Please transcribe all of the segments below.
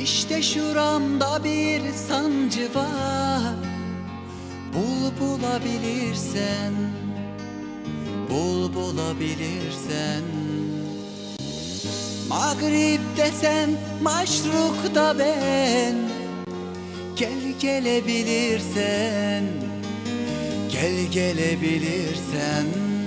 İşte şuramda bir sancı var. Bulabilirsen, bulabilirsen. Mağrip'te sen, Maşruk'ta ben. Gelebilirsen, gelebilirsen.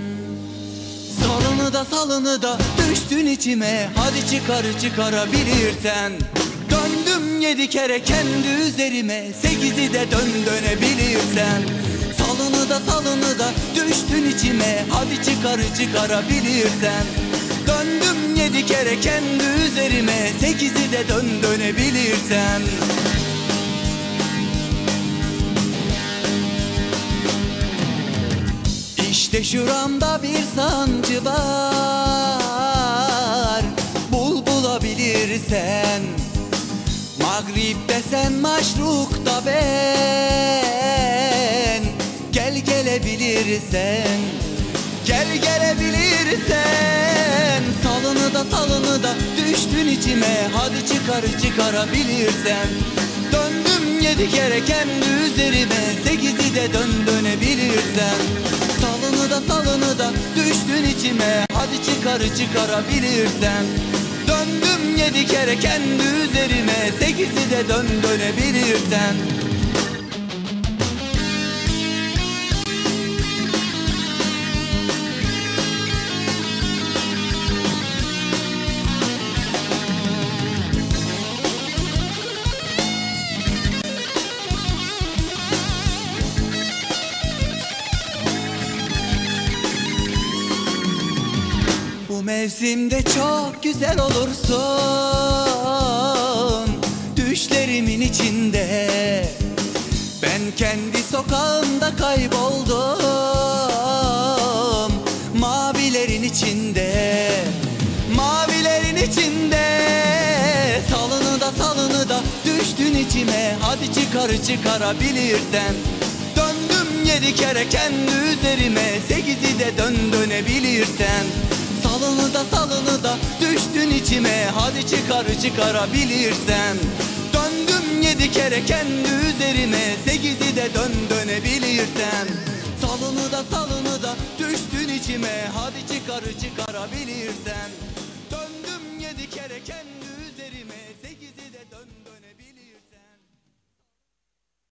Salını da düştün içime. Hadi çıkarabilirsen. Döndüm 7 kere kendi üzerime, 8'i de dönebilirsen. Salını da düştün içime. Hadi çıkarabilirsen. Döndüm 7 kere kendi üzerime, 8'i de dönebilirsen. İşte şuramda bir sancı var. Bulabilirsen. Mağrip'te sen, Maşruk'ta ben. Gelebilirsen, gelebilirsen. Salını da düştün içime. Hadi çıkarabilirsen. Döndüm 7 kere kendi üzerime, 8'i de dönebilirsen. Salını da düştün içime. Hadi çıkarabilirsen. Döndüm 7 kere kendi üzerime, 8'i de dönebilirsen. Bu mevsimde çok güzel olursun, düşlerimin içinde. Ben kendi sokağımda kayboldum, mavilerin içinde, mavilerin içinde. Salını da düştün içime. Hadi çıkarabilirsen. Döndüm 7 kere kendi üzerime, 8'i de dönebilirsen. Salını da düştün içime. Hadi çıkarabilirsen. Döndüm 7 kere kendi üzerime, 8'i de dönebilirsen. Salını da düştün içime. Hadi çıkarabilirsen. Döndüm 7 kere kendi